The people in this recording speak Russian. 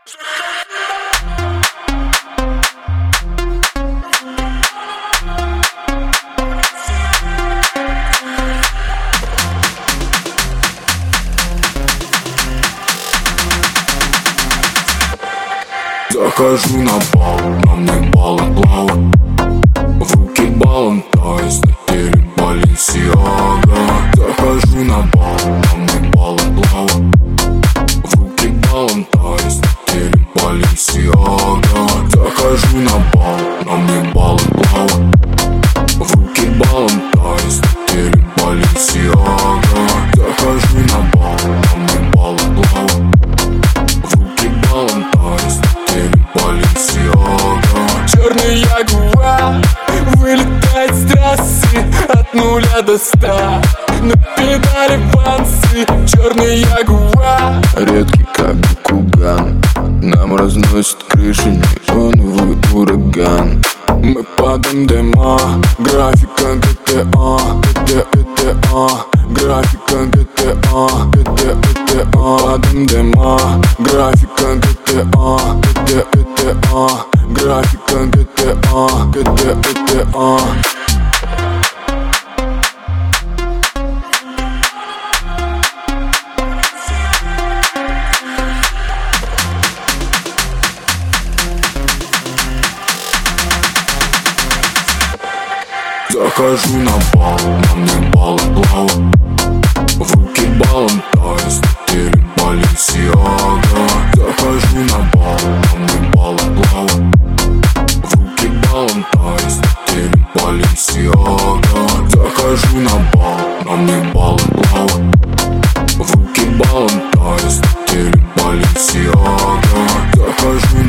Захожу на бал, на мне балаклава, в руки балом, то есть на теле Баленсиага. Захожу на бал, на мне балаклава, в руки балом, то есть на теле Баленсиага. Захожу на бал, на мне балаклава, в руки балом, то есть на теле Баленсиага. Захожу на бал, на мне балаклава, в руки балом, то есть Баленсиага. Черный ягуар вылетает с трассы от 0 до 100 на педали вансы. Черный ягуар редкий как Бакуган, нам разносит крыши неоновый ураган. Мы под МДМА, графика GTA, графика GTA, под МДМА, графика GTA, графика GTA. Захожу на бал, на мне балаклава, в руки балом, то есть на теле Баленсиага. Захожу на бал, на мне балаклава, в руки балом, то есть на теле Баленсиага. Захожу на бал, на мне балаклава, в руки балом, то есть на теле Баленсиага. Захожу